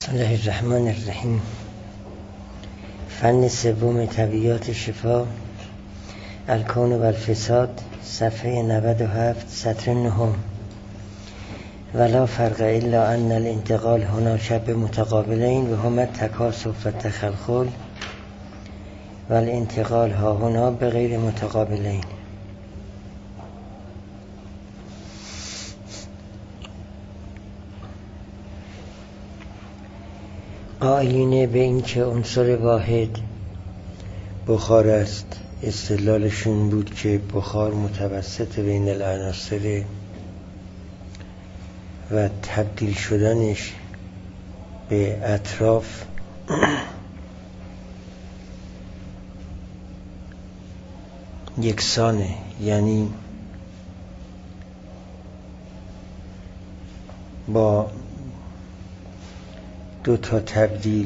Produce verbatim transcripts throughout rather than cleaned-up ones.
بسم الله الرحمن الرحیم. فن سوم طبیعیات شفا، الکون و الفساد، صفحه نود و هفت، سطر نهم. ولا فرق الا ان الانتقال هنا شب متقابلین و هما التکاسف و التخلخل و الانتقال ها هنا بغیر متقابلین. قائلین به این که عنصر واحد بخار است، استدلالشون بود که بخار متوسط بین العناصر و تبدیل شدنش به اطراف یکسانه، یعنی با دو تا تبدیل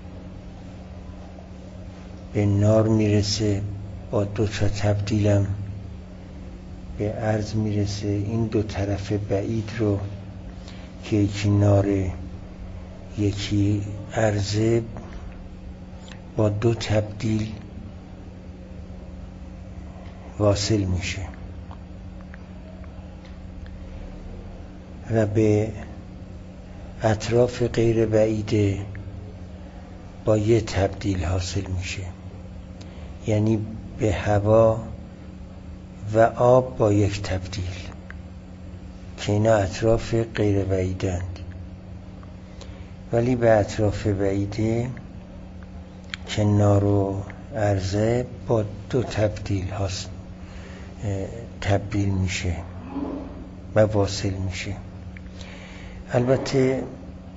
به نار میرسه، با دو تا تبدیلم به ارز میرسه. این دو طرف بعید رو که یکی ناره یکی ارزه، با دو تبدیل واصل میشه و به اطراف غیر بعیده با یه تبدیل حاصل میشه، یعنی به هوا و آب با یک تبدیل، که اینا اطراف غیر بعیدند. ولی به اطراف بعیده که نار و ارزه با دو تبدیل حاصل تبدیل میشه و واصل میشه. البته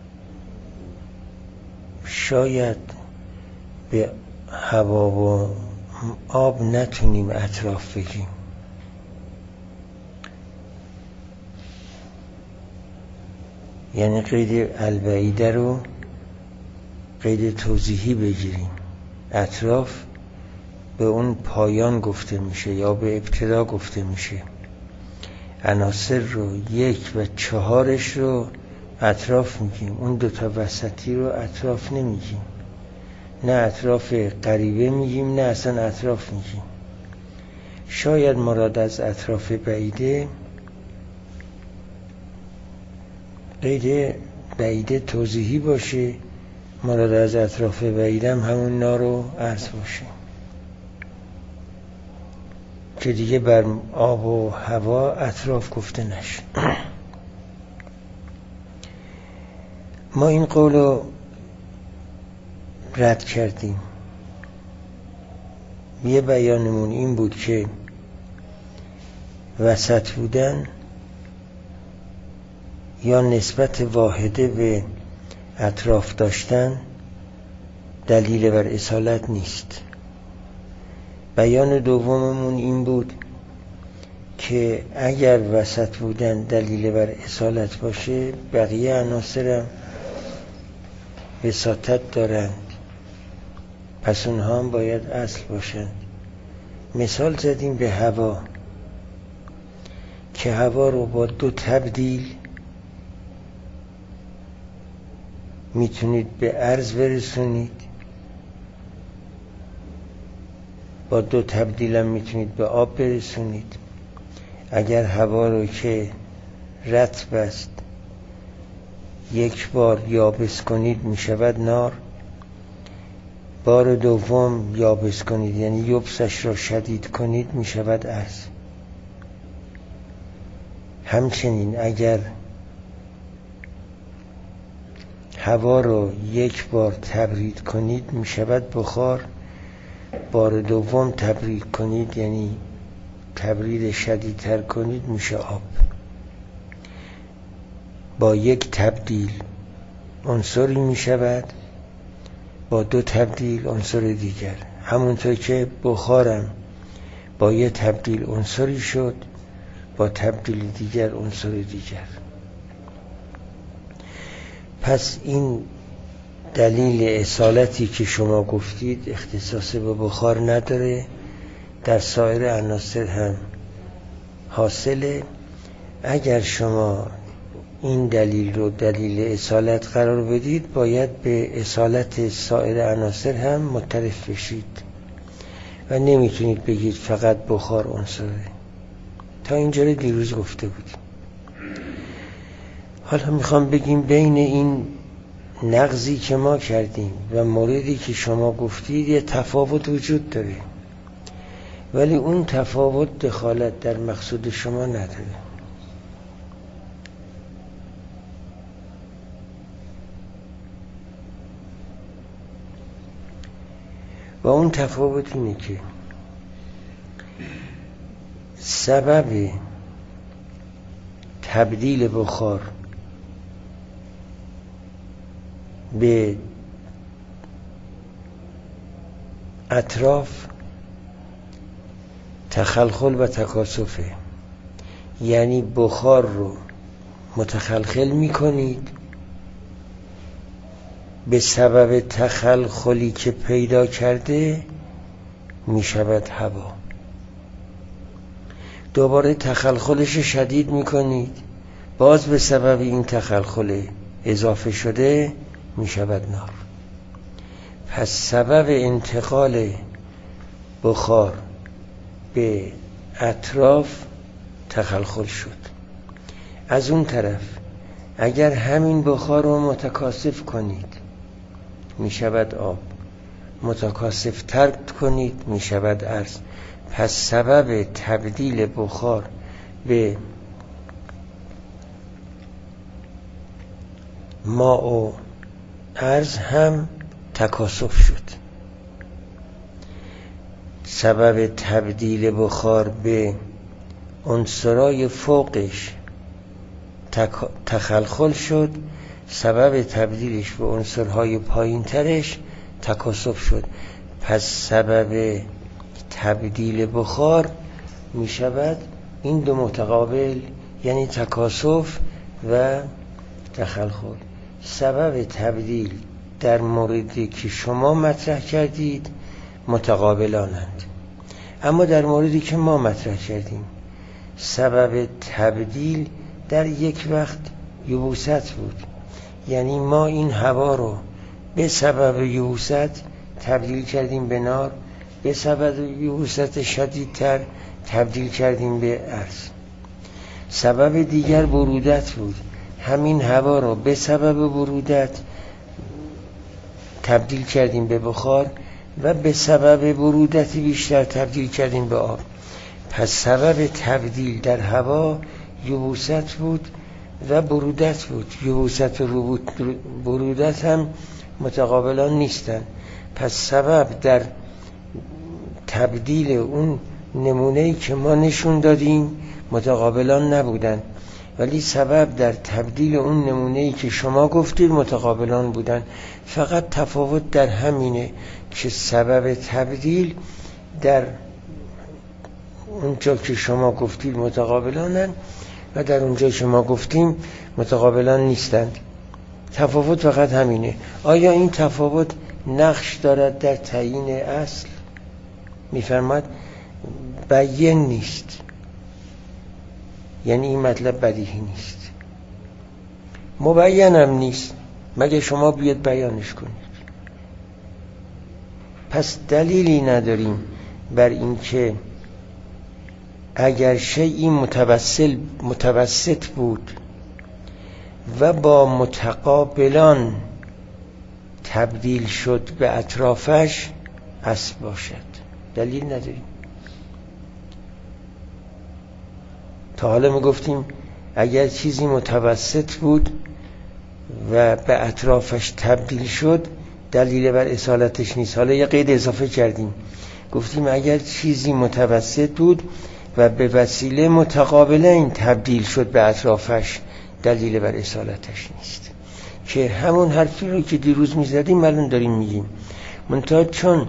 شاید به هوا و آب نتونیم اطراف بگیم، یعنی قید البعیده رو قید توضیحی بگیریم. اطراف به اون پایان گفته میشه یا به ابتدا گفته میشه. عناصر رو یک و چهارش رو اطراف میگیم، اون دوتا وسطی رو اطراف نمیگیم، نه اطراف قریبه میگیم نه اصلا اطراف میگیم. شاید مراد از اطراف بعیده قید بعیده توضیحی باشه، مراد از اطراف بعیده هم همون نار و ارز باشه که دیگه بر آب و هوا اطراف گفته نشه. ما این قول رو رد کردیم. یه بیانمون این بود که وسط بودن یا نسبت واحده به اطراف داشتن دلیل بر اصالت نیست. بیان دوممون این بود که اگر وسط بودن دلیل بر اصالت باشه، بقیه عناصر هم وساطت دارند، پس اونها هم باید اصل باشند. مثال زدیم به هوا که هوا رو با دو تبدیل میتونید به ارز برسونید، با دو تبدیل هم میتونید به آب برسونید. اگر هوا رو که رطب است یک بار یابس کنید میشود نار، بار دوم یابس کنید یعنی یبسش را شدید کنید میشود ارز. همچنین اگر هوا رو یک بار تبرید کنید میشود بخار، بار دوم تبرید کنید یعنی تبرید شدیدتر کنید میشه آب. با یک تبدیل عنصری میشود، با دو تبدیل عنصر دیگر. همونطور که بخارم با یک تبدیل عنصری شد، با تبدیل دیگر عنصر دیگر. پس این دلیل اصالتی که شما گفتید اختصاص به بخار نداره، در سایر عناصر هم حاصله. اگر شما این دلیل رو دلیل اصالت قرار بدید، باید به اصالت سایر عناصر هم معترف بشید و نمیتونید بگید فقط بخار عنصره. تا اینجا رو دیروز گفته بودیم. حالا میخوام بگیم بین این نقضی که ما کردیم و موردی که شما گفتید یه تفاوت وجود داره، ولی اون تفاوت دخالت در مقصود شما نداره. و اون تفاوت اینه که سبب تبدیل بخار به اطراف تخلخل و تکاثفه. یعنی بخار رو متخلخل می کنید، به سبب تخلخلی که پیدا کرده می شود هوا. دوباره تخلخلش شدید می کنید، باز به سبب این تخلخل اضافه شده می شود نار. پس سبب انتقال بخار به اطراف تخلخل شد. از اون طرف اگر همین بخار رو متکاثف کنید می شود آب، متکاثف تر کنید می شود ارز. پس سبب تبدیل بخار به ماء و ارز هم تکاثف شد. سبب تبدیل بخار به عنصرهای فوقش تخلخل شد، سبب تبدیلش به عنصرهای پایین ترش تکاثف شد. پس سبب تبدیل بخار می شود این دو متقابل، یعنی تکاثف و تخلخل. سبب تبدیل در موردی که شما مطرح کردید متقابلانند، اما در موردی که ما مطرح کردیم سبب تبدیل در یک وقت یبوست بود. یعنی ما این هوا رو به سبب یبوست تبدیل کردیم به نار، به سبب یبوست شدیدتر تبدیل کردیم به ارز. سبب دیگر برودت بود، همین هوا رو به سبب برودت تبدیل کردیم به بخار و به سبب برودت بیشتر تبدیل کردیم به آب. پس سبب تبدیل در هوا یبوست بود و برودت بود. یبوست و برودت هم متقابلان نیستن. پس سبب در تبدیل اون نمونه‌ای که ما نشون دادیم متقابلان نبودن، ولی سبب در تبدیل اون نمونه‌ای که شما گفتید متقابلان بودن. فقط تفاوت در همینه که سبب تبدیل در اونجا که شما گفتید متقابلانن و در اونجا که ما گفتیم متقابلان نیستند. تفاوت فقط همینه. آیا این تفاوت نقش دارد در تعیین اصل؟ میفرماد بیان نیست، یعنی این مطلب بدیهی نیست، مبین هم نیست مگه شما بیاد بیانش کنید. پس دلیلی نداریم بر این که اگر شیئی متوسل متوسط بود و با متقابلان تبدیل شد به اطرافش اصل باشد. دلیل نداریم. تا حالا می گفتیم اگر چیزی متوسط بود و به اطرافش تبدیل شد دلیل بر اصالتش نیست. حالا یه قید اضافه کردیم، گفتیم اگر چیزی متوسط بود و به وسیله متقابله این تبدیل شد به اطرافش دلیل بر اصالتش نیست، که همون حرفی رو که دیروز میزدیم الان داریم میگیم. منتها چون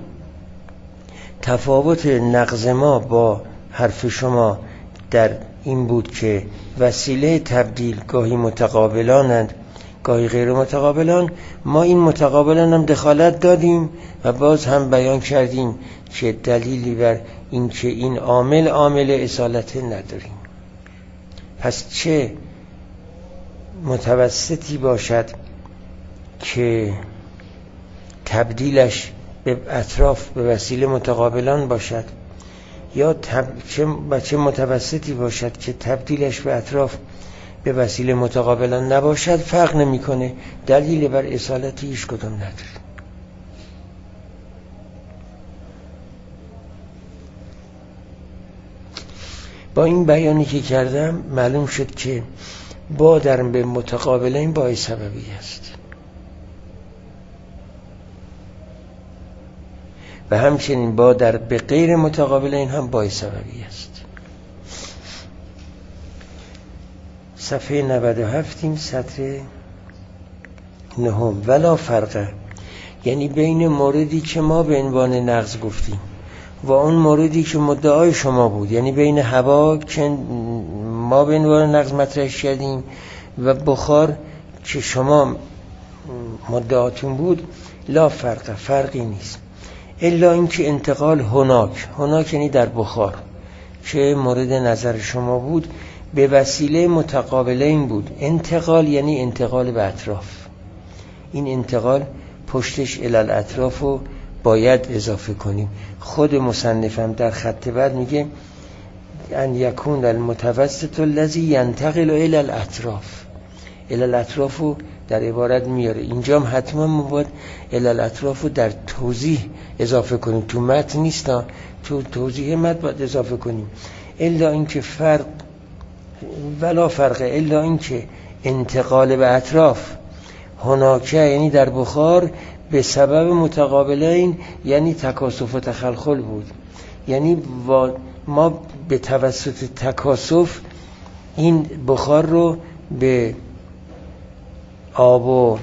تفاوت نقض ما با حرف شما در این بود که وسیله تبدیل گاهی متقابلانند گاهی غیر متقابلان، ما این متقابلان هم دخالت دادیم و باز هم بیان کردیم که دلیلی بر این که این عامل عامل اصالت نداریم. پس چه متوسطی باشد که تبدیلش به اطراف به وسیله متقابلان باشد، یا تب... چه بچه متوسطی باشد که تبدیلش به اطراف به وسیله متقابلان نباشد، فرق نمیکنه، دلیل بر اصالت هیچ کدوم نداره. با این بیانی که کردم معلوم شد که با در به متقابلین با سببی است و همچنین با در به غیر متقابلین هم با سببی است. صفحه نود و هفت سطر نهم. ولا فرقه، یعنی بین موردی که ما به عنوان نقض گفتیم و اون موردی که مدعای شما بود، یعنی بین هوا که ما به عنوان نقض مطرحش کردیم و بخار که شما مدعاتون بود، لا فرقه، فرقی نیست، الا اینکه انتقال هناک، هناک یعنی در بخار که مورد نظر شما بود، به وسیله متقابلین بود. انتقال یعنی انتقال به اطراف. این انتقال پشتش الال اطراف رو باید اضافه کنیم. خود مصنفم در خط بعد میگه ان یکون المتوسط الذی ینتقل الی الاطراف. الی الاطراف رو در عبارت میاره. اینجا هم حتما ما باید الی الاطراف رو در توضیح اضافه کنیم، تو متن نیست، تو توضیح متن باید اضافه کنیم. الا اینکه فرق ولا فرقه، الا اینکه انتقال به اطراف هناکه یعنی در بخار به سبب متقابلین یعنی تکاسف و تخلخل بود. یعنی ما به توسط تکاسف این بخار رو به آب و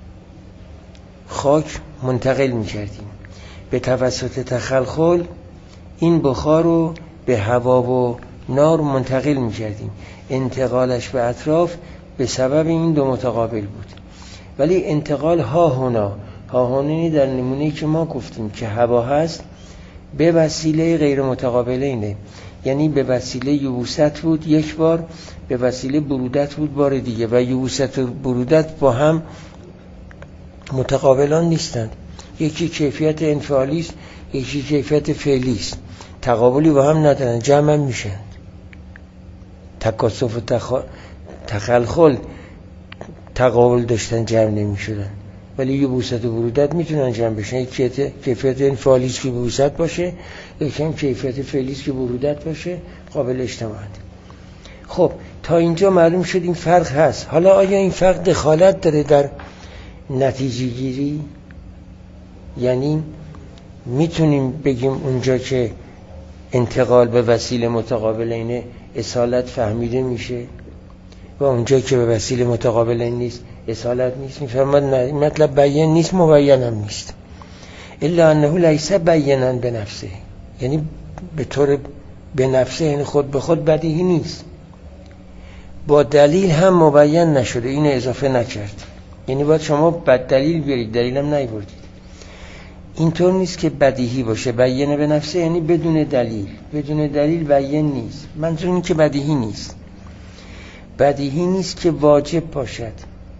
خاک منتقل می کردیم، به توسط تخلخل این بخار رو به هوا و نار منتقل می کردیم. انتقالش به اطراف به سبب این دو متقابل بود. ولی انتقال ها هنا، ها هنانی در نمونه‌ای که ما گفتیم که هوا هست به وسیله غیر متقابلینه، یعنی به وسیله یبوست بود یک بار، به وسیله برودت بود بار دیگه، و یبوست و برودت با هم متقابلان نیستند. یکی کیفیت انفعالی است، یکی کیفیت فعلی است، تقابلی با هم ندارن، جمع هم میشن. تکاسف و تخ... تخلخل تقابل داشتن، جمع نمی شدن. ولی یبوست و برودت میتونن جمع بشن. یک کیفیت انفعالی است که یبوست باشه، یک هم کیفیت فعلی است که برودت باشه، قابل اجتماعند. خب تا اینجا معلوم شد این فرق هست. حالا آیا این فرق دخالت داره در نتیجه گیری؟ یعنی میتونیم بگیم اونجا که انتقال به وسیله متقابلین اصالت فهمیده میشه و اونجا که به وسیله متقابلین نیست اصالت نیست؟ میفرماد نه، مطلب بیان نیست، مبین هم نیست. الا انه لیس بینا به نفسه، یعنی به طور به نفسه، یعنی خود به خود بدیهی نیست، با دلیل هم مبین نشده، اینو اضافه نکرد. یعنی باید شما بد دلیل بیارید، دلیل هم نیاوردید. اینطور نیست که بدیهی باشه. بیانه به نفسه یعنی بدون دلیل، بدون دلیل بیان نیست. منظور این که بدیهی نیست، بدیهی نیست که واجب باشد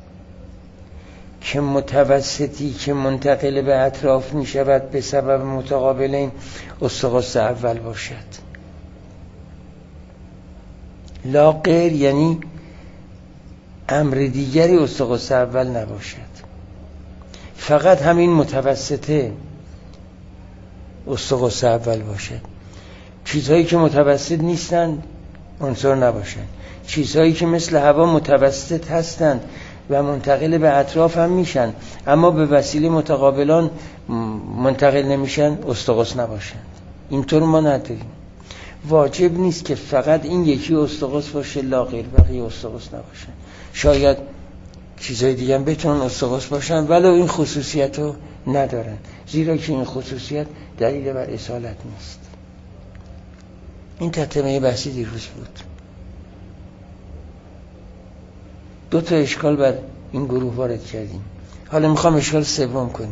که متوسطی که منتقل به اطراف می شود به سبب متقابلین استقاص اول باشد. لا غیر یعنی امر دیگری استقاص اول نباشد، فقط همین متوسطه استقاص اول باشد. چیزهایی که متوسط نیستند عنصر نباشند. چیزهایی که مثل هوا متوسط هستند و منتقل به اطراف هم میشن اما به وسیله متقابلان منتقل نمیشن استقاص نباشند. اینطور ما نداریم. واجب نیست که فقط این یکی استقاص باشه، لا غیر بقیه استقاص نباشن. شاید چیزهای دیگه هم بتونن استقاص باشن ولو این خصوصیت رو ندارن، زیرا که این خصوصیت دلیل بر اصالت نیست. این تتمه بحثی دیروز بود. دو تا اشکال بر این گروه وارد کردیم. حالا میخوام اشکال سوم کنیم.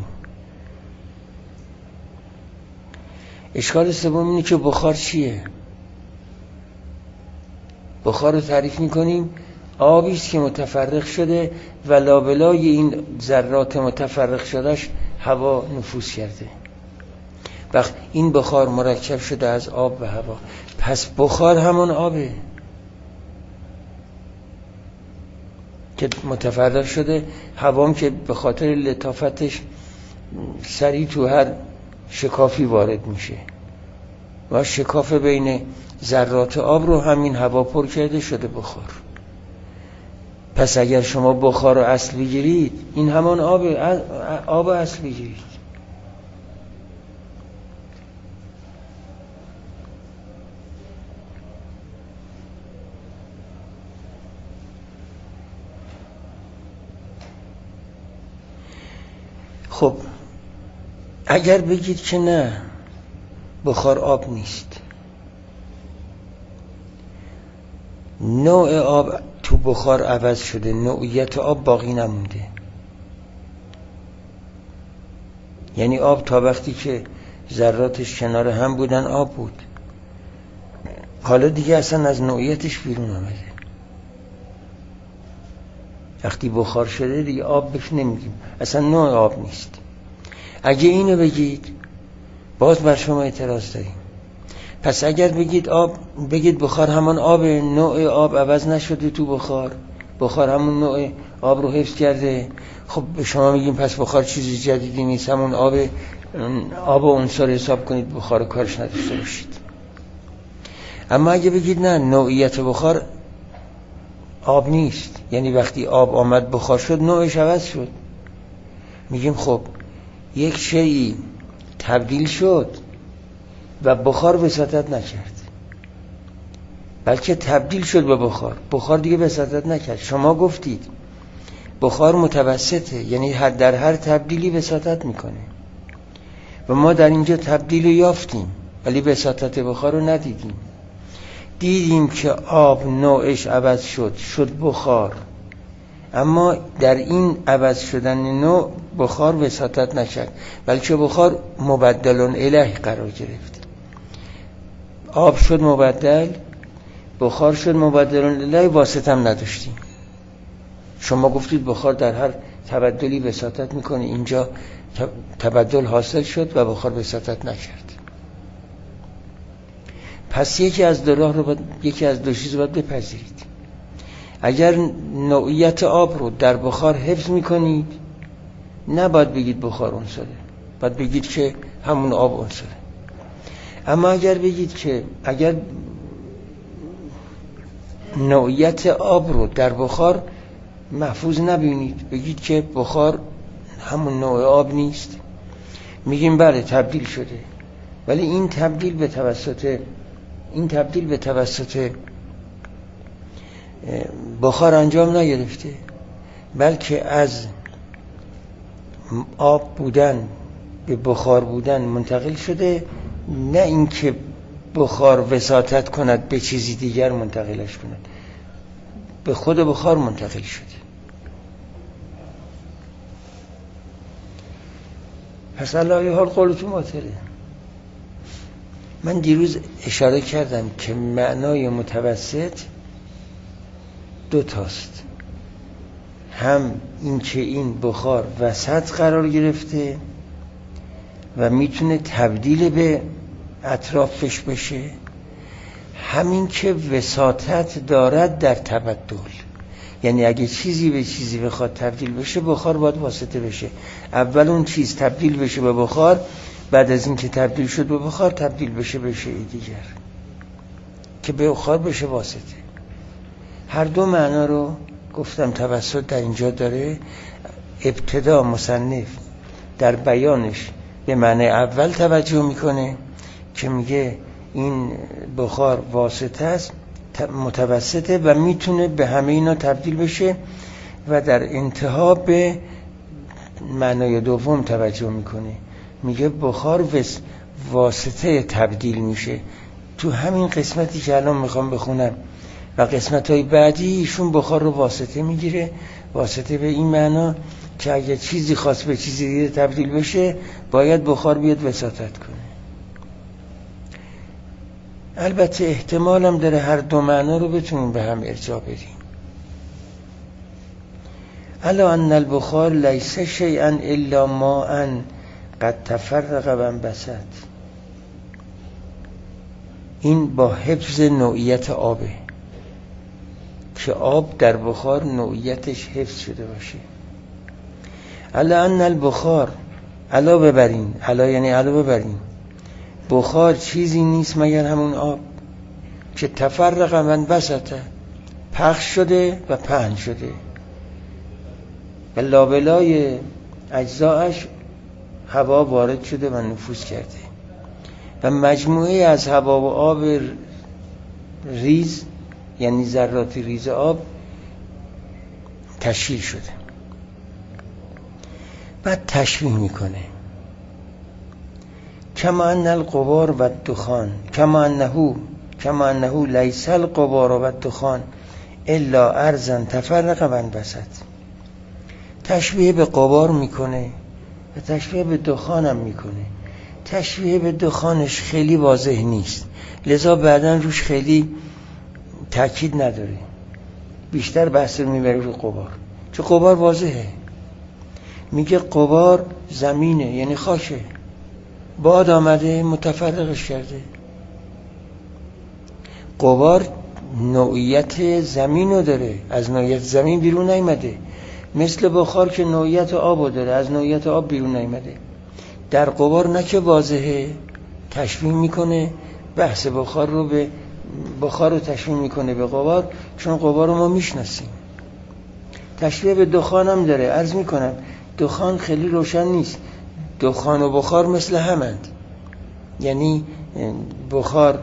اشکال سوم اینه که بخار چیه؟ بخار رو تعریف میکنیم، آبی است که متفرق شده و لابلای این ذرات متفرق شدهش هوا نفوذ کرده. وقت این بخار مرکب شده از آب و هوا، پس بخار همون آبه که متفرق شده. هوام که به خاطر لطافتش سریع تو هر شکافی وارد میشه و شکاف بین ذرات آب رو همین هوا پر کرده شده بخار. پس اگر شما بخار رو اصل بگیرید، این همان آب آب اصل بگیرید. خب اگر بگید که نه، بخار آب نیست، نوع آب تو بخار عوض شده، نوعیت آب باقی نمونده. یعنی آب تا وقتی که ذراتش کنار هم بودن آب بود، حالا دیگه اصلا از نوعیتش بیرون آمده. وقتی بخار شده دیگه آب بهش نمیگیم، اصلا نوع آب نیست. اگه اینو بگید باز بر شما اعتراض داریم. پس اگر بگید آب، بگید بخار همان آب، نوع آب عوض نشده تو بخار، بخار همون نوع آب رو حفظ کرده، خب به شما میگیم پس بخار چیزی جدیدی نیست، همون آب آب و عنصر حساب کنید، بخار کارش نداشته باشید. اما اگه بگید نه، نوعیت بخار آب نیست، یعنی وقتی آب آمد بخار شد نوعش عوض شد، میگیم خب یک شیئی تبدیل شد و بخار وساطت نکرد، بلکه تبدیل شد به بخار، بخار دیگه وساطت نکرد. شما گفتید بخار متوسطه، یعنی در هر تبدیلی وساطت میکنه و ما در اینجا تبدیل یافتیم ولی وساطت بخار رو ندیدیم. دیدیم که آب نوعش عوض شد، شد بخار، اما در این عوض شدن نوع بخار وساطت نکرد، بلکه بخار مبدلون الیه قرار گرفت. آب شد مبدل، بخار شد مبدلون الیه، واسطه هم نداشتیم. شما گفتید بخار در هر تبدلی وساطت میکنه، اینجا تبدل حاصل شد و بخار وساطت نکرد. پس یکی از دو راه رو باید، یکی از دو چیز رو باید بپذیرید. اگر نوعیت آب رو در بخار حفظ میکنید، نباید بگید بخار عنصره، باید بگید که همون آب عنصره. اما اگر بگید که اگر نوعیت آب رو در بخار محفوظ نبینید، بگید که بخار همون نوع آب نیست، میگیم بله تبدیل شده، ولی این تبدیل به توسط این تبدیل به توسط بخار انجام نگرفته، بلکه از آب بودن به بخار بودن منتقل شده، نه اینکه بخار وساطت کند به چیزی دیگر منتقلش کند، به خود بخار منتقل شده. پس علی حال قولتون باطله. من دیروز اشاره کردم که معنای متوسط دو تاست، هم این که این بخار وسط قرار گرفته و میتونه تبدیل به اطرافش بشه، همین که وساطت دارد در تبدل. یعنی اگه چیزی به چیزی بخواد تبدیل بشه، بخار باید واسطه بشه. اول اون چیز تبدیل بشه به بخار، بعد از این که تبدیل شد به بخار تبدیل بشه به شیء دیگر که به بخار بشه واسطه. هر دو معنا رو گفتم توسط در اینجا داره. ابتدا مصنف در بیانش به معنی اول توجه میکنه که میگه این بخار واسطه است، متوسطه و میتونه به همه اینا تبدیل بشه، و در انتها به معنای دوم توجه میکنه، میگه بخار واسطه تبدیل میشه. تو همین قسمتی که الان میخوام بخونم و قسمت‌های بعدی ایشون بخار رو واسطه میگیره، واسطه به این معنا که اگه چیزی خاص به چیزی دیگه تبدیل بشه باید بخار بیاد وساطت کنه. البته احتمال هم داره هر دو معنا رو بتونیم به هم ارجاع بدیم. الا ان البخار لیس شیئا الا ماء قد تفرق و انبسط. این با حفظ نوعیت آبه که آب در بخار نوعیتش حفظ شده باشه. الا ان البخار، الا ببرین، الا یعنی الا ببرین، بخار چیزی نیست مگر همون آب که تفرق و انبسطه، پخش شده و پهن شده و لابلای اجزایش هوا وارد شده و نفوذ کرده و مجموعه از هوا و آب ریز، یعنی ذرات ریز آب، تشکیل شده. بعد تشبیه میکنه کما ان الغبار و الدخان کما انه کما انه لیس الغبار و الدخان الا ارضا تفرق و انبسط. تشبیه به غبار میکنه و تشبیه به دخان هم میکنه. تشبیه به دخانش خیلی واضح نیست، لذا بعداً روش خیلی تأکید نداره، بیشتر بحث رو میبره رو غبار، چون غبار واضحه. میگه غبار زمینه، یعنی خاشه، باد آمده متفرقش کرده. غبار نوعیت زمین رو داره، از نوعیت زمین بیرون نیامده، مثل بخار که نوعیت آب رو داره، از نوعیت آب بیرون نیامده. در غبار نه که واضحه، تشبیه میکنه بحث بخار رو به بخار رو تشبیه میکنه به غبار، چون غبار رو ما میشناسیم. تشبیه به دخان هم داره. عرض میکنم دخان خیلی روشن نیست، دخان و بخار مثل همند، یعنی بخار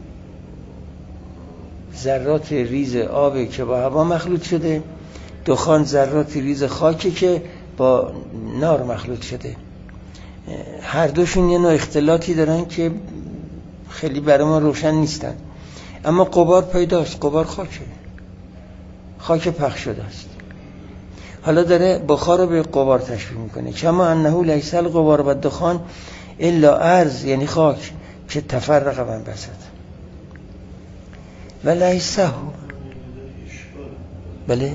ذرات ریز آبی که با هوا مخلوط شده، دخان ذرات ریز خاکی که با نار مخلوط شده. هر دوشون یه نوع اختلاطی دارن که خیلی برای ما روشن نیستن، اما غبار پیداست. غبار خاکه، خاک پخش شده است. حالا داره بخار رو به غبار تشبیه میکنه کما انه لیس الغبار و الدخان الا ارض، یعنی خاک که تفرق و انبسط و لیسه. بله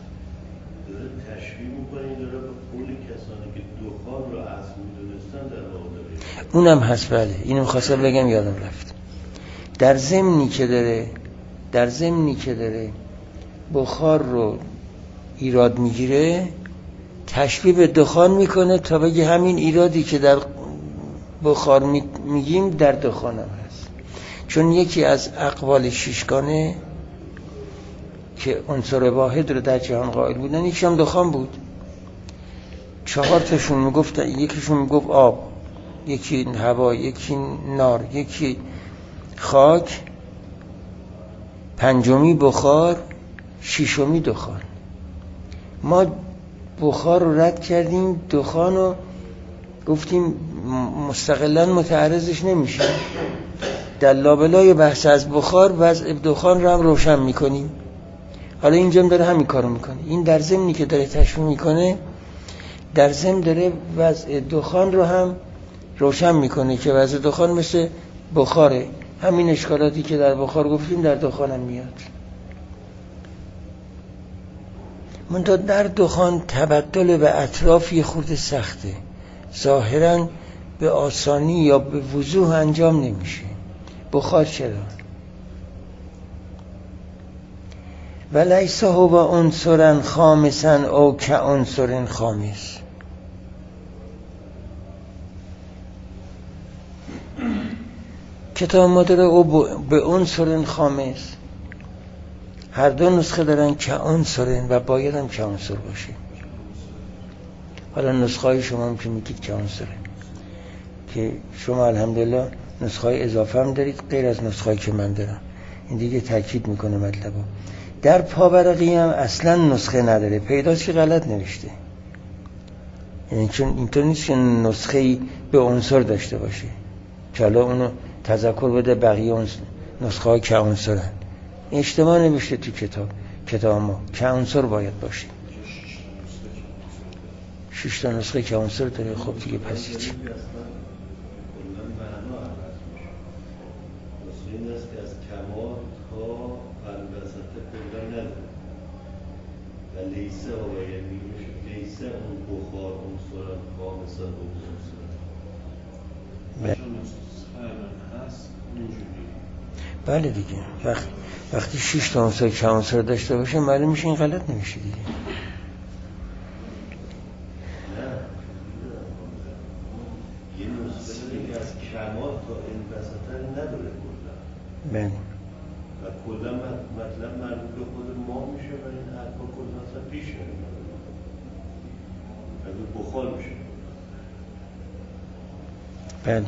اونم هست. بله اینو خواستم بگم یادم رفت. در ضمنی که داره در ضمنی که داره بخار رو ایراد میگیره، تشبیه به دخان میکنه تا بگه همین ایرادی که در بخار میگیم در دخان هم هست. چون یکی از اقوال شیشگانه که عنصر واحد رو در جهان قائل بودن، یکی هم دخان بود. چهار تاشون میگفتن، یکیشون میگفت آب، یکی هوا، یکی نار، یکی خاک، پنجمی بخار، ششمی دخان. ما بخار رو رد کردیم، دخان رو گفتیم مستقلاً متعرضش نمیشه. در لابلای بحث از بخار وضع دخان رو هم روشن میکنیم. حالا اینجا هم داره همین کارو میکنه. این در ضمنی که داره تشبیه میکنه، در ضمن داره وضع دخان رو هم روشن میکنه که وضع دخان مثل بخاره. همین اشکالاتی که در بخار گفتیم در دخان هم میاد. منتها در دخان تبدل به اطراف یه خورده سخته، ظاهراً به آسانی یا به وضوح انجام نمیشه. بخار چرا؟ و لیس هو عنصرا خامسا او کعنصر خامس. کتاب ما داره او به عنصر خامس، هر دو نسخه دارن که عنصرن و باید هم که عنصر باشه. حالا نسخه های شما هم که میگید که عنصرن، که شما الحمدلله نسخه های اضافه هم دارید غیر از نسخه های که من دارم. این دیگه تاکید میکنه مطلبو. در پاورقی هم اصلا نسخه نداره، پیداست که غلط نوشته. یعنی چون اینطور نیست که نسخه به عنصر داشته باشه که حالا اونو تذکر بده بقیه نسخه های که عنصرن. اشتباه نوشته تو کتاب کتاب ما که عنصر باید باشه. شش تا نسخه که عنصر داره. خب دیگه پس چی؟ این است که از کمال تا البسطه کلا نداره و لیسه و یعنی بله دیگه وقت وقتی شش تا عنصر که عنصر داشته باشه معلوم میشه این غلط نمیشه دیگه. یه نسخه از کمال تا این وسطن نداره کلا. بله. و کلا مطلب مربوط به خود ما میشه و این حرفا کلا اصلا پیش نمیاد. از بخار میشه. بله.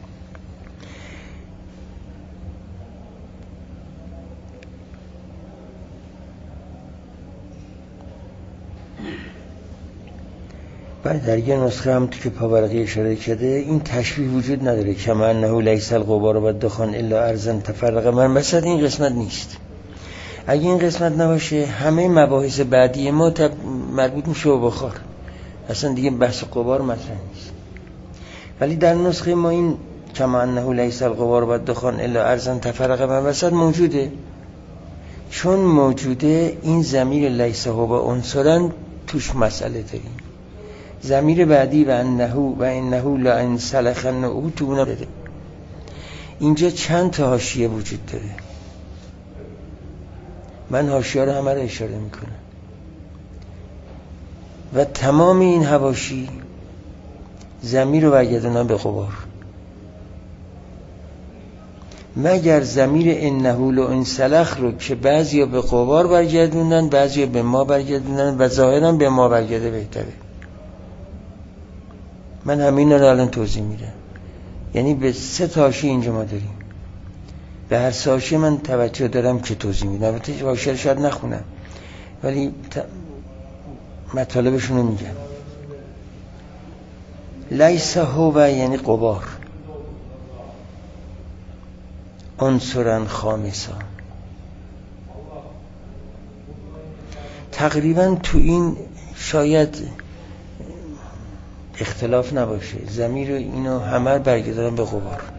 بعد در یه نسخه هم تو که پاورقی اشاره کرده این تشبیه وجود نداره کما انه لیس الغبار و الدخان الا ارضا تفرق. من مثلا این قسمت نیست. اگه این قسمت نباشه همه مباحث بعدی ما تب... مربوط میشه به بخار، اصلا دیگه بحث غبار مطرح نیست. ولی در نسخه ما این کما انه لیس الغبار و الدخان الا ارضا تفرق من مثلا موجوده. چون موجوده این ضمیر لیس هو و عنصرا توش مسئله داریم. ضمیر بعدی و انه و انه لا انسلخن او تو اونا بده. اینجا چند تا حاشیه وجود داره. من حاشیه رو همه رو اشاره میکنم و تمام این حواشی ضمیر رو برگردونن به غبار، مگر ضمیر انه لا انسلخ رو که بعضیا به غبار برگردوندن بعضیا به ما برگردوندن و ظاهرا به ما برگرده بهتره. من همین رو الان توضیح میدم. یعنی به سه تا حاشیه اینجا ما داریم. به هر سه حاشیه من توجه دارم که توضیح میدم. البته حاشیه رو شاید نخونم ولی ت... مطالبشون رو میگم. لیس هو یعنی غبار، عنصرا خامسا. تقریبا تو این شاید اختلاف نباشه. ضمیر اینو همه برگردارن به غبار. اگر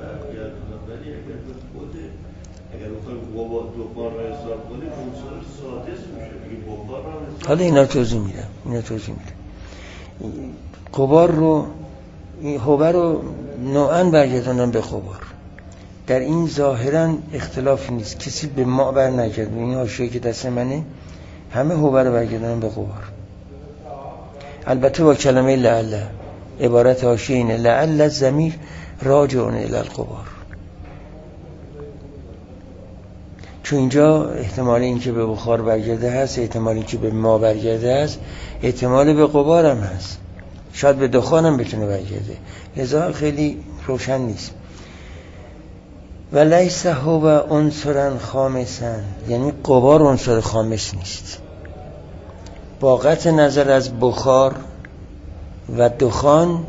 بخوایم غبار دخان را حساب کنیم عنصر سادس میشه دیگه. بخار را حساب حالا اینا توضیح میدم. اینا توضیح میدم. غبار رو این هوبر رو نوعاً برگردانن به غبار. در این ظاهراً اختلاف نیست. کسی به ما بر نگرد. این حاشیه که دست منه همه هوبر رو برگردانن به غبار. البته با کلمه لعل. عبارت حاشیه اینه لعل الضمیر راجع الی الغبار. چون اینجا احتمال این که به بخار برگرده هست، احتمال این که به ما برگرده هست، احتمال به غبار هم هست، شاید به دخان هم بتونه برگرده. لذا خیلی روشن نیست. و لیس هو عنصرا خامسا یعنی غبار عنصر خامس نیست. با قطع نظر از بخار و دخان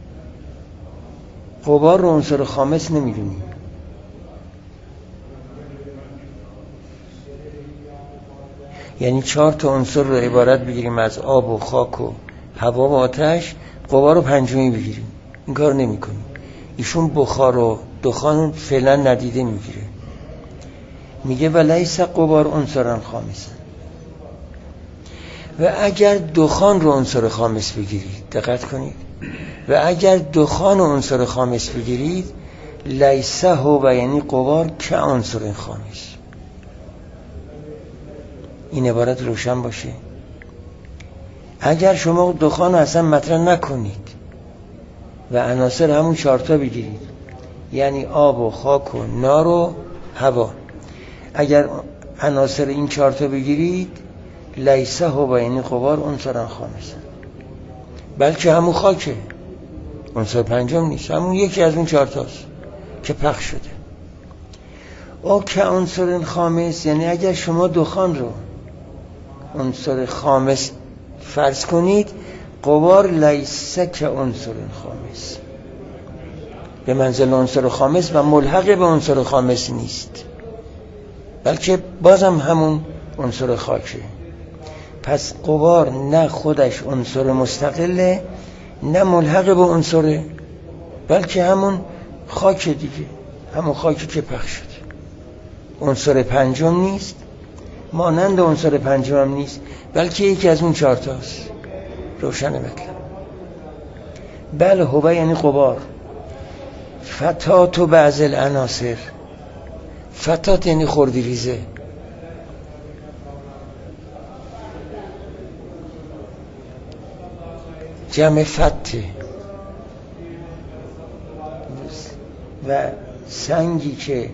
غبار رو عنصر خامس نمیدونیم. یعنی چهار تا عنصر رو عبارت بگیریم از آب و خاک و هوا و آتش، غبار رو پنجمی بگیریم. این کار نمی کنیم. ایشون بخار و دخان فعلا ندیده میگیره. میگه و لیس غبار عنصرا خامسا. و اگر دخان رو عنصر خامس بگیرید، دقت کنید، و اگر دخان رو عنصر خامس بگیرید لیس هو یعنی غبار که عنصر خامس. این عبارت روشن باشه. اگر شما دخان رو اصلا مطرح نکنید و عناصر همون چهارتا بگیرید، یعنی آب و خاک و نار و هوا، اگر عناصر این چهارتا بگیرید لیس هو یعنی غبار عنصرا خامسا، بلکه همون خاکه، عنصر پنجم نیست، همون یکی از اون چهارتاست که پخش شده. او که عنصر خامس یعنی اگر شما دخان رو عنصر خامس فرض کنید، غبار لیس که عنصر خامس، به منزل عنصر خامس و ملحق به عنصر خامس نیست، بلکه بازم همون عنصر خاکه. پس غبار نه خودش عنصر مستقله نه ملحق به عنصره، بلکه همون خاک دیگه، همون خاکی که پخش شده. عنصر پنجم نیست، مانند عنصر پنجم هم نیست، بلکه یکی از اون چهار تاست. روشن مطلب. بله هو یعنی غبار، فتات و بعض العناصر. فتات یعنی خردی ریزه، جمع فته. و سنگی که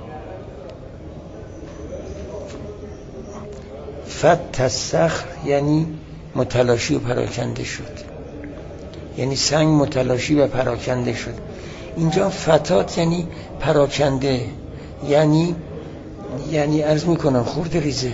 فت الصخر یعنی متلاشی و پراکنده شد، یعنی سنگ متلاشی و پراکنده شد. اینجا فتات یعنی پراکنده، یعنی یعنی عرض میکنم خرده ریزه.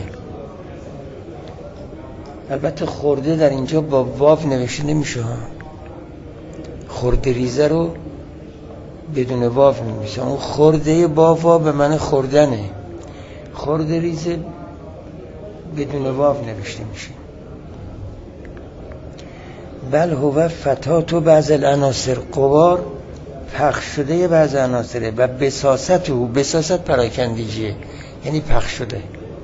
البته خرده در اینجا با واو نوشته نمیشه ها، خرده ریزه رو بدون واو نمیشه. اون خرده با واو به معنی خوردنه، خرده ریزه بدون واو نوشته میشه. بل هو فتات و بعض العناصر، غبار پخش شده بعض عناصره. و بساست او، بساست پراکندگیه یعنی پخش شده.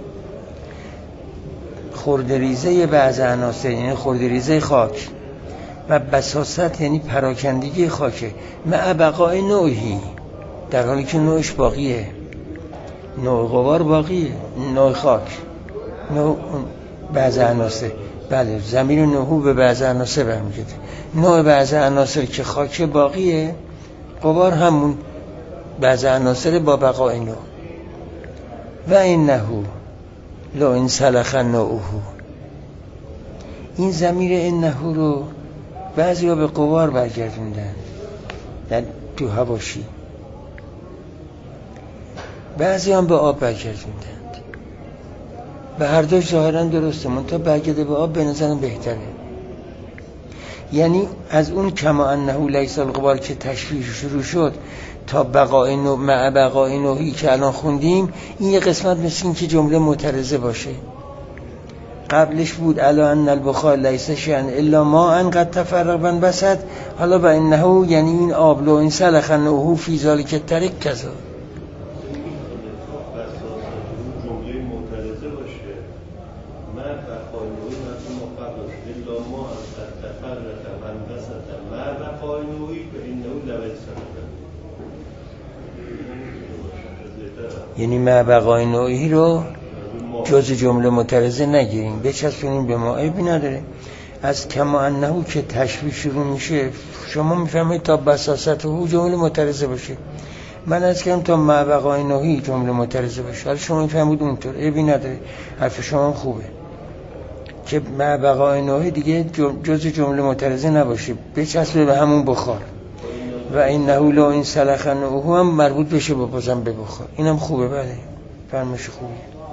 خردریزه بعض عناصر یعنی خردریزه خاک، و بساست یعنی پراکندگی خاکه. مع بقای نوعی، در حالی که نوعش باقیه، نوع غبار باقیه، نوع خاک، نوع بعض عناصر. بله، ضمیر نوحو به بعض عناصر برمیگرده. نوع بعض عناصر که خاک باقیه، غبار همون بعض عناصر با بقای نوع. و انه لو ان سلخ نوعه، این ضمیر انه رو بعضی ها به غبار برگردوندن در تو حواشی، بعضی هم به آب برگردوندند. به هر دوش ظاهرا درسته، منتها برگرده به آب به نظرم بهتره. یعنی از اون کما انه لیس الغبار که تشبیه شروع شد تا بقای نوع مع بقای نوعی که الان خوندیم، این یه قسمت مثل این که جمله معترضه باشه. قبلش بود الا ان البخار لیس شیئا الا ماء قد تفرق وانبسط، حالا با انه یعنی این آب لو ان سلخ نوحه فی ذلک الطریق کذا. یعنی مع بقای نوعی رو جز جمله معترضه نگیریم، بچسبونیم به ما، عیبی نداره. از کما انه که تشبیه شروع میشه، شما میفهمید تا بساست او جمله معترضه باشه. من از کم تا مع بقای نوعی جمله معترضه باشه، حالا شما میفهمید اونطور، عیبی نداره، حرف شما خوبه که مع بقای نوعی دیگه جز جمله معترضه نباشه، بچسبه به همون بخار. و انه لو ان سلخ نوحه هم مربوط بشه با بازم به بخار، اینم خوبه. بله، فرمش خوبه.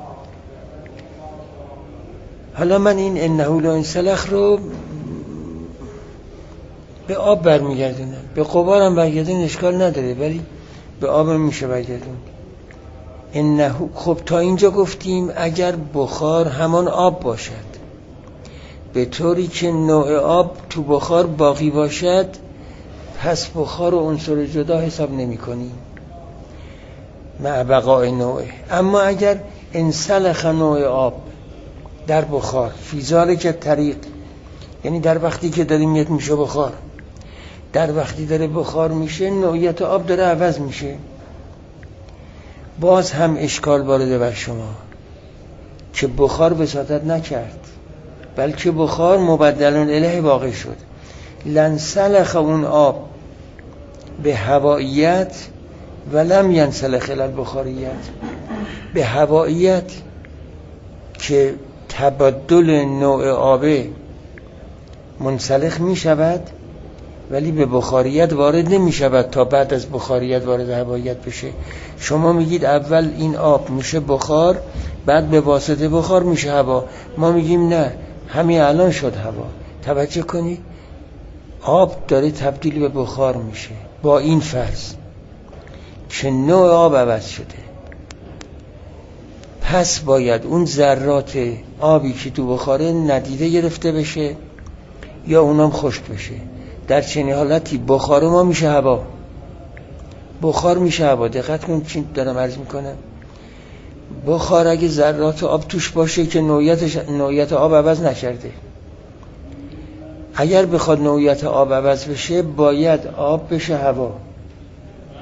حالا من این انه لو ان سلخ رو به آب برمیگردونم، به غبار هم برگردون اشکال نداره، ولی به آب هم میشه برگردون. انه، خب تا اینجا گفتیم اگر بخار همان آب باشد، به طوری که نوع آب تو بخار باقی باشد، پس بخار و عنصر جدا حساب نمی کنیم مع بقای نوعه. اما اگر انسلخ نوع آب در بخار فی ذلک الطریق، یعنی در وقتی که داره میاد میشه بخار، در وقتی داره بخار میشه نوعیت آب داره عوض میشه، باز هم اشکال وارده بر شما که بخار وساطت نکرد، بلکه بخار مبدل الیه واقع شد. لنسلخ اون آب به هواییت و لم ینسلخ الی البخاریت، به هواییت که تبدل نوع آبه منسلخ می شود، ولی به بخاریت وارد نمی شود تا بعد از بخاریت وارد هواییت بشه. شما میگید اول این آب میشه بخار، بعد به واسطه بخار میشه هوا. ما میگیم نه، همین الان شد هوا. توجه کنید، آب داره تبدیل به بخار میشه با این فرض که نوع آب عوض شده، پس باید اون ذرات آبی که تو بخاره ندیده گرفته بشه یا اونام خشک بشه. در چنین حالتی بخار ما میشه هوا، بخار میشه هوا. دقت کن چی دارم عرض میکنم. بخار اگه ذرات آب توش باشه که نوعیتش نوعیت آب عوض نکرده، اگر بخواد نوعیت آب عوض بشه باید آب بشه هوا.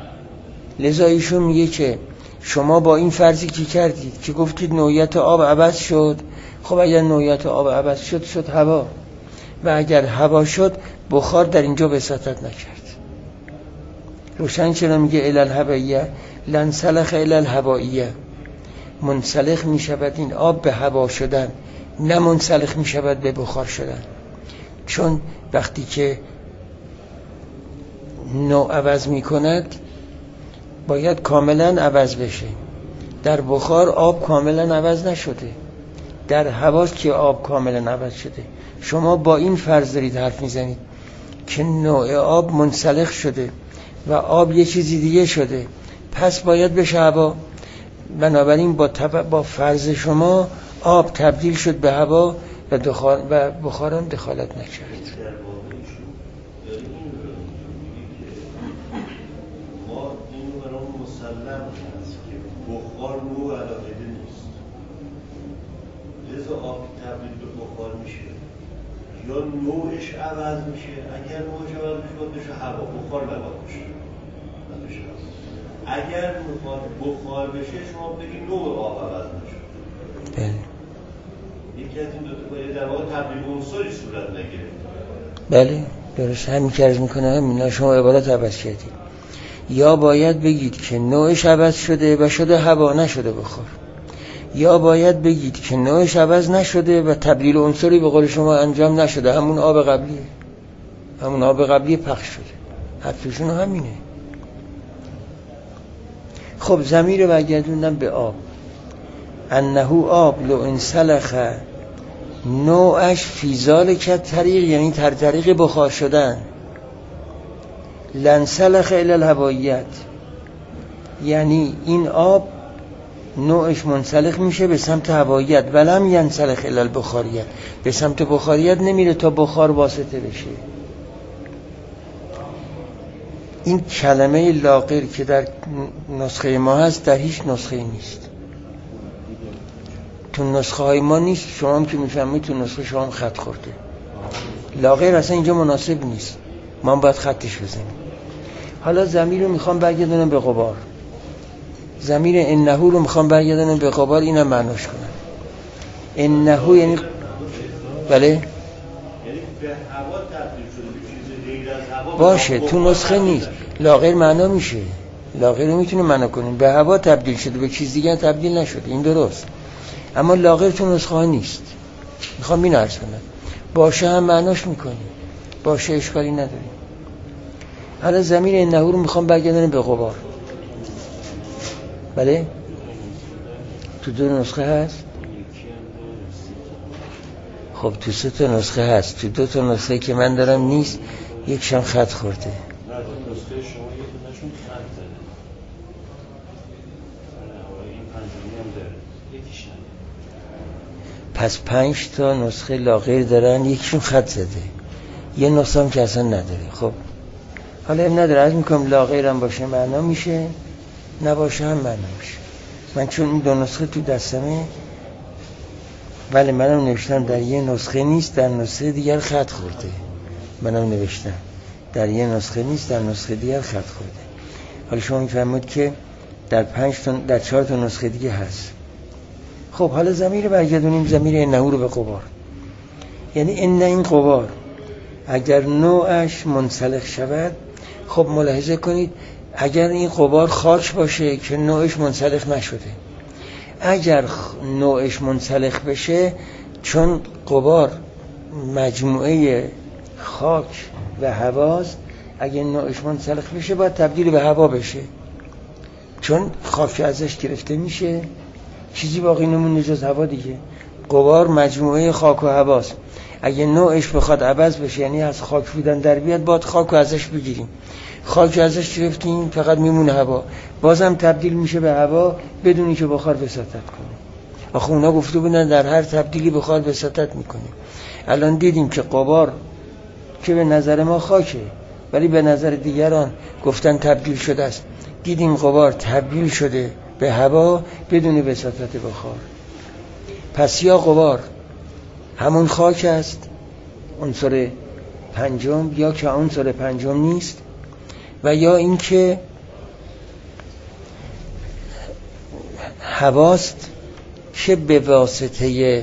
لذا ایشون میگه که شما با این فرضی که کردید که گفتید نوعیت آب عوض شد، خب اگر نوعیت آب عوض شد شد هوا، و اگر هوا شد بخار در اینجا وساطت نکرد. روشن چرا میگه الی الهوائیه لنسلخ الی الهوائیه، منسلخ میشود این آب به هوا شدن، نه منسلخ میشود به بخار شدن. چون وقتی که نوع عوض میکند باید کاملا عوض بشه. در بخار آب کاملا عوض نشده، در هواست که آب کاملا عوض شده. شما با این فرض دارید حرف میزنید که نوع آب منسلخ شده و آب یه چیزی دیگه شده، پس باید بشه هوا. بنابراین با, تب... با فرض شما آب تبدیل شد به هوا و, دخال... و بخارم دخالت نکرد. بخار نوع علاقیده نیست، لذا آب تبدیل به بخار میشه یا نوعش عوض میشه. اگر نوعش عوض میشه باید بشه هوا، بخار نباید بشه. اگر میخواد بخار بشه شما بگید نوع آب عوض میشه. بله. یکی از این دو تا باید در واقع تبدیل عنصری صورت نگیره. بله درست همین که عرض میکنه همینا شما عبارت عوض کردید. یا باید بگید که نوعش عوض شده و شده هوا، نشده بخار، یا باید بگید که نوعش عوض نشده و تبدیل عنصری به قول شما انجام نشده، همون آب قبلیه، همون آب قبلی پخش شده. حرفشون همینه. خب ضمیر برگردوندم به آب. انه آب لو انسلخ نوعش فی ذالک طریق، یعنی تر طریق بخار شدن. لنسلخ الی الهوائیت، یعنی این آب نوعش منسلخ میشه به سمت هواییت، ولم ینسلخ الی البخاریت، به سمت بخاریت نمیره تا بخار واسطه بشه. این کلمه لاغر که در نسخه ما هست در هیچ نسخه نیست. تو نسخه های ما نیست. شما هم که میفهمید تو نسخه شما هم خط خورده. لاغر اصلا اینجا مناسب نیست، ما هم باید خطش بزنیم. حالا ضمیر رو میخوام برگردونم به غبار. ضمیر انه رو میخوام برگردونم به غبار، اینم معناش کنم. انه یعنی بله یعنی به هوا تبدیل شده، به چیز غیر از هوا باشه. تو نسخه نیست. لاغر معنا میشه، لاغر رو میتونه معنا کنیم به هوا تبدیل شده، به چیز دیگه تبدیل نشده، این درست. اما لاغر تو نسخه ها نیست. میخوام این عرض کنم باشه هم معناش میکنیم، باشه اشکالی نداریم. حالا ضمیر انه رو میخوام برگردونم به غبار. بله تو دو نسخه هست. خب تو سه تا نسخه هست، تو دو تا نسخه که من دارم نیست، یکشم خط خورده. نسخه شما یکیشون خط زده، این پنجمی هم داره، یکیش نداره. پس پنج تا نسخه لاغر دارن، یکیشون خط زده، یه نسخه هم که اصلا نداره. خب حالا هم نداره، از میکنم لاغر هم باشه معنا میشه، نباشه هم معنا میشه. من چون این دو نسخه تو دستمه، بله منم نوشتم در یه نسخه نیست، در نسخه دیگر خط خورده. منم نوشتم در یه نسخه نیست، در نسخه دیگر خط خورده. حالا شما میفهمید که در پنج تا در چهار تا نسخه دیگه هست. خب حالا ضمیر برگردونیم ضمیر انه رو به غبار. یعنی ان این غبار اگر نوعش منسلخ شود، خب ملاحظه کنید اگر این غبار خاک باشه که نوعش منسلخ نشده، اگر نوعش منسلخ بشه، چون غبار مجموعه خاک و هواست، اگر نوعش منسلخ بشه باید تبدیل به هوا بشه، چون خاک ازش گرفته میشه، چیزی باقی نمونه جز هوا دیگه. غبار مجموعه خاک و هواست، اگه نوعش بخواد عوض بشه، یعنی از خاک بودن در بیاد، باید خاک رو ازش بگیریم. خاک ازش گرفتیم فقط میمونه هوا، بازم تبدیل میشه به هوا بدونی که بخار وساطت کنه. آخه اونا گفته بودن در هر تبدیلی بخار وساطت میکنه. الان دیدیم که غبار که به نظر ما خاکه ولی به نظر دیگران گفتن تبدیل شده است. دیدیم غبار تبدیل شده به هوا بدون وساطت بخار. پس یا غبار همون خاک است، عنصر پنجم، یا که عنصر پنجم نیست، و یا اینکه هواست که به واسطه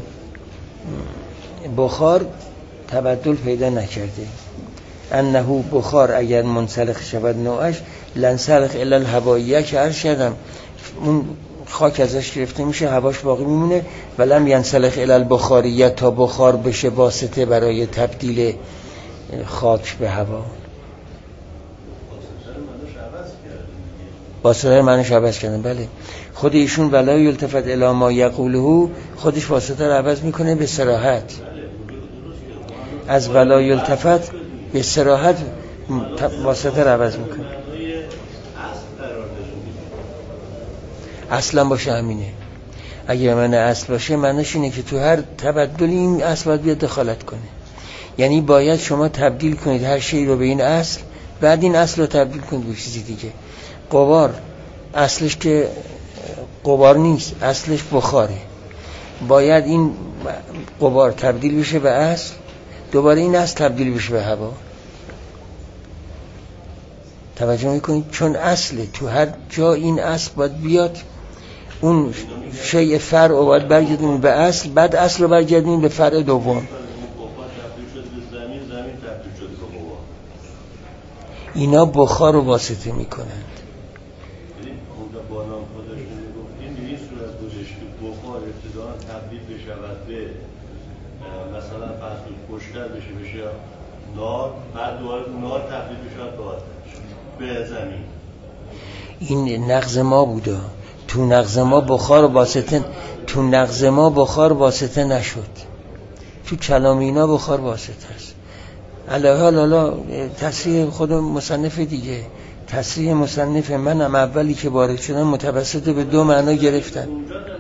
بخار تبدل پیدا نکرده. انه بخار اگر منسلخ شود نوعش لنسلخ الا الهواییه که عرض کردم اون خاک ازش گرفته میشه هواش باقی میمونه ولم ینسلخ الا البخاریه تا بخار بشه واسطه برای تبدیل خاک به هوا. واسطه معنیش عوض کردن. بله خود ایشون ولا یلتفت الی ما یقوله خودش واسطه رو عوض میکنه به صراحت. از ولا یلتفت به صراحت واسطه رو عوض میکنه. اصلا باشه همینه. اگه من اصل باشه معنیش اینه که تو هر تبدلی این اصل باید بیاد دخالت کنه. یعنی باید شما تبدیل کنید هر شی رو به این اصل، بعد این اصل رو تبدیل کنید به چیزی دیگه. غبار اصلش که غبار نیست، اصلش بخاره. باید این غبار تبدیل بشه به اصل، دوباره این اصل تبدیل بشه به هوا. توجه میکنید؟ چون اصله تو هر جا این اصل باید بیاد، اون شیء فرع رو باید برگردونیم به اصل، بعد اصل رو برگردونیم به فرع دوم. اینا بخار رو واسطه میکنند. بخار ابتداء تبدیل بشود به مثلا فرض خوشگل بشه بشه نار، بعد دوباره نار تبدیل بشه به آتش به زمین. این نقض ما بوده. تو نقض ما بخار واسطه تو نقض ما بخار واسطه نشد. تو کلام اینا بخار واسطه است. علاوه حالا تصریح خود مصنف دیگه، تصریح مصنف منم اولی که وارد شدم متوسط به دو معنا گرفتن.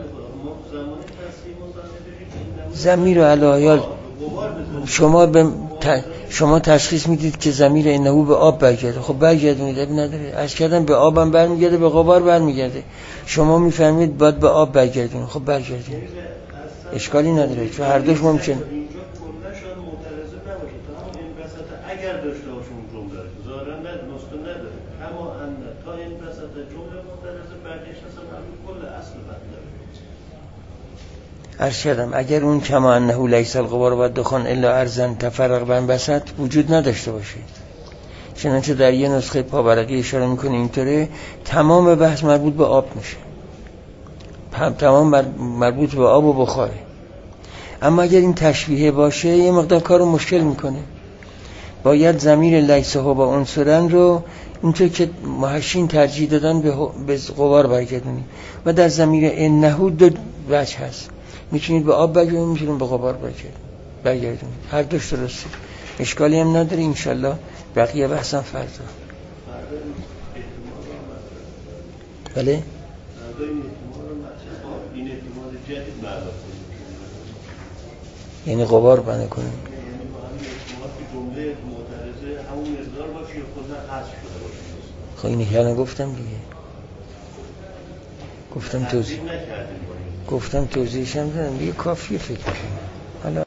ضمیر علاوه شما به شما تشخیص میدید که ضمیر انه به آب برگرده. خب برگردونید، اب نداره. عرض کردم به آبم برمیگرده، به غبار برمیگرده. شما میفهمید باید به آب برگردونید. خب برگردونید، اشکالی نداره، چون هر دوش ممکن. اگر داشته باشیم جمله ظاهرا نه نسخه نداره، اما ان تا این وسط جمله معترضه بعدش اصلا همین کل اصل مطلب. عرض کردم اگر اون کما انه لیس الغبار و الدخان الا ارزن تفرق بین بسط وجود نداشته باشه، چنانچه در یه نسخه پاورقی اشاره میکنه اینطوره، تمام بحث مربوط به آب میشه، تمام مربوط به آب و بخاره. اما اگر این تشبیه باشه یه مقدار کارو مشکل میکنه. باید ضمیر لیسه و عنصرن رو اینطور که محشین ترجیح دادن به غبار برگردونید و در ضمیر انه دو وجه هست، میتونید به آب برگردونید، میتونید به غبار برگردونید، هر دوش درسته، اشکالی هم نداره. انشالله بقیه بحثم فردا. بله؟ یعنی غبار بنا کنیم. خب اینی که گفتم دیگه، گفتم توضیح گفتم توضیحشم دادم دیگه، کافیه فکر کنم. حالا